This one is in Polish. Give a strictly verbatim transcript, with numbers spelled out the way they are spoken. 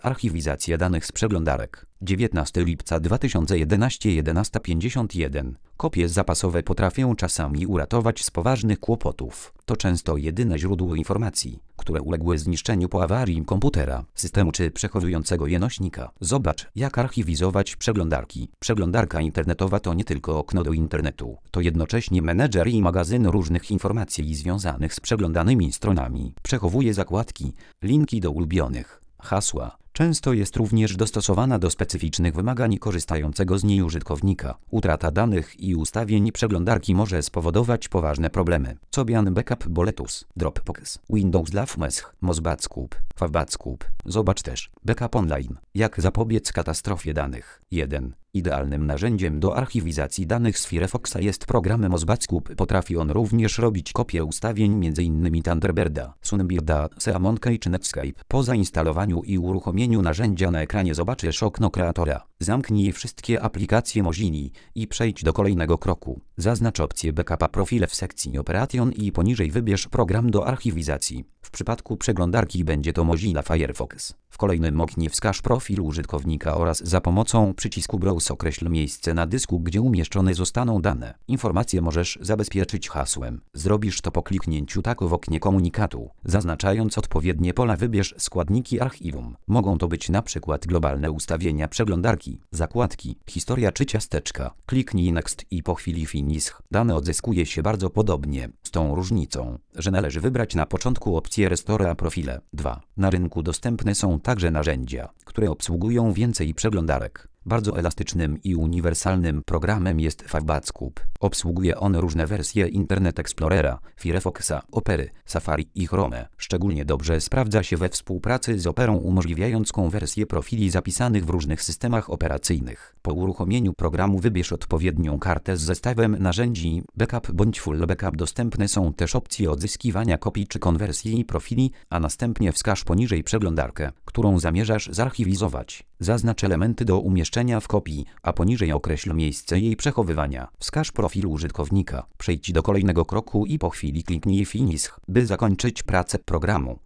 Archiwizacja danych z przeglądarek. dziewiętnastego lipca dwa tysiące jedenastego, jedenasta pięćdziesiąt jeden. Kopie zapasowe potrafią czasami uratować z poważnych kłopotów. To często jedyne źródło informacji, które uległy zniszczeniu po awarii komputera, systemu czy przechowującego je nośnika. Zobacz, jak archiwizować przeglądarki. Przeglądarka internetowa to nie tylko okno do internetu. To jednocześnie menedżer i magazyn różnych informacji związanych z przeglądanymi stronami. Przechowuje zakładki, linki do ulubionych, hasła. Często jest również dostosowana do specyficznych wymagań korzystającego z niej użytkownika. Utrata danych i ustawień przeglądarki może spowodować poważne problemy. Cobian Backup Boletus, Dropbox, Windows dla F M E S H, Mozbackup, Favbackup. Zobacz też Backup Online. Jak zapobiec katastrofie danych. jeden. Idealnym narzędziem do archiwizacji danych z Firefoxa jest program Mozbackup. Potrafi on również robić kopie ustawień m.in. Thunderbirda, Sunbirda, Seamonkey czy Netscape. Po zainstalowaniu i uruchomieniu narzędzia na ekranie zobaczysz okno kreatora. Zamknij wszystkie aplikacje Mozilla i przejdź do kolejnego kroku. Zaznacz opcję Backupa profile w sekcji Operation i poniżej wybierz program do archiwizacji. W przypadku przeglądarki będzie to Mozilla Firefox. W kolejnym oknie wskaż profil użytkownika oraz za pomocą przycisku Browse określ miejsce na dysku, gdzie umieszczone zostaną dane. Informacje możesz zabezpieczyć hasłem. Zrobisz to po kliknięciu tak w oknie komunikatu. Zaznaczając odpowiednie pola wybierz składniki archiwum. Mogą to być na przykład globalne ustawienia przeglądarki, zakładki, historia czy ciasteczka. Kliknij Next i po chwili Finish. Dane odzyskuje się bardzo podobnie, z tą różnicą, że należy wybrać na początku opcję Restore a profile. dwa. Na rynku dostępne są także narzędzia, które obsługują więcej przeglądarek. Bardzo elastycznym i uniwersalnym programem jest Favbackup. Obsługuje on różne wersje Internet Explorera, Firefoxa, Opery, Safari i Chrome. Szczególnie dobrze sprawdza się we współpracy z Operą, umożliwiając konwersję profili zapisanych w różnych systemach operacyjnych. Po uruchomieniu programu wybierz odpowiednią kartę z zestawem narzędzi Backup bądź Full Backup. Dostępne są też opcje odzyskiwania kopii czy konwersji profili, a następnie wskaż poniżej przeglądarkę, którą zamierzasz zarchiwizować. Zaznacz elementy do umieszczenia w kopii, a poniżej określ miejsce jej przechowywania. Wskaż profil użytkownika. Przejdź do kolejnego kroku i po chwili kliknij Finish, by zakończyć pracę programu.